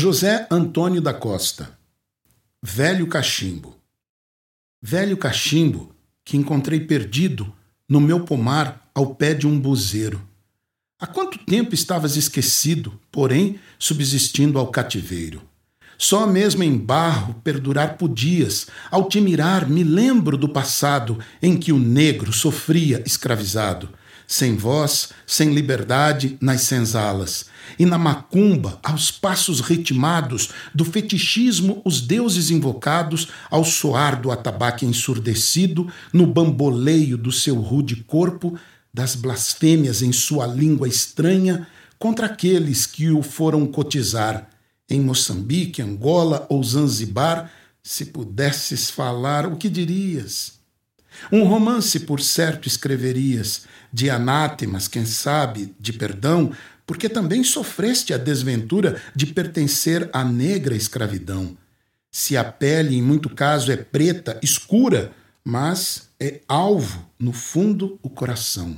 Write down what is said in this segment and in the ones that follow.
José Antônio da Costa. Velho cachimbo. Velho cachimbo que encontrei perdido no meu pomar ao pé de um buzeiro. Há quanto tempo estavas esquecido, porém subsistindo ao cativeiro? Só mesmo em barro perdurar podias. Ao te mirar, me lembro do passado em que o negro sofria escravizado, sem voz, sem liberdade nas senzalas. E na macumba, aos passos ritmados do fetichismo, os deuses invocados, ao soar do atabaque ensurdecido, no bamboleio do seu rude corpo, das blasfêmias em sua língua estranha, contra aqueles que o foram cotizar. Em Moçambique, Angola ou Zanzibar, se pudesses falar, o que dirias? Um romance, por certo, escreverias, de anátemas, quem sabe, de perdão, porque também sofreste a desventura de pertencer à negra escravidão. Se a pele, em muito caso, é preta, escura, mas é alvo, no fundo, o coração.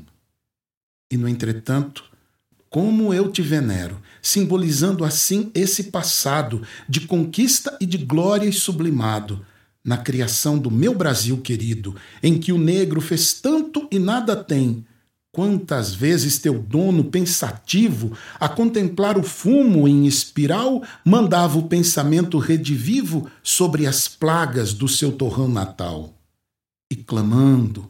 E, no entretanto, como eu te venero, simbolizando assim esse passado de conquista e de glória sublimado, na criação do meu Brasil querido, em que o negro fez tanto e nada tem. Quantas vezes teu dono pensativo, a contemplar o fumo em espiral, mandava o pensamento redivivo sobre as plagas do seu torrão natal. E clamando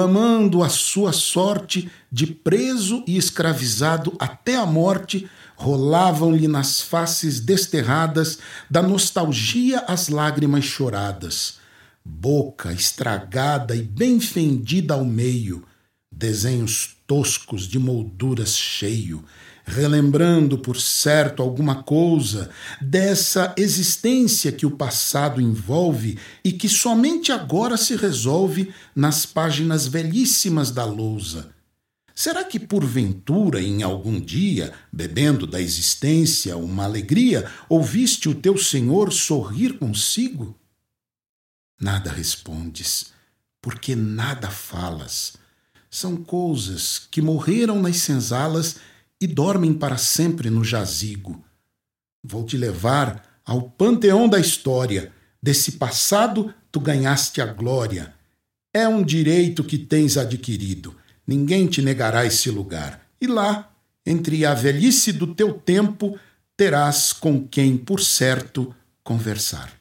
a sua sorte de preso e escravizado até a morte, rolavam-lhe nas faces desterradas da nostalgia as lágrimas choradas. Boca estragada e bem fendida ao meio, desenhos toscos de molduras cheio, relembrando, por certo, alguma coisa dessa existência que o passado envolve e que somente agora se resolve nas páginas velhíssimas da lousa. Será que, porventura, em algum dia, bebendo da existência uma alegria, ouviste o teu Senhor sorrir consigo? Nada respondes, porque nada falas. São coisas que morreram nas senzalas e dormem para sempre no jazigo. Vou te levar ao panteão da história. Desse passado tu ganhaste a glória. É um direito que tens adquirido. Ninguém te negará esse lugar. E lá, entre a velhice do teu tempo, terás com quem, por certo, conversar.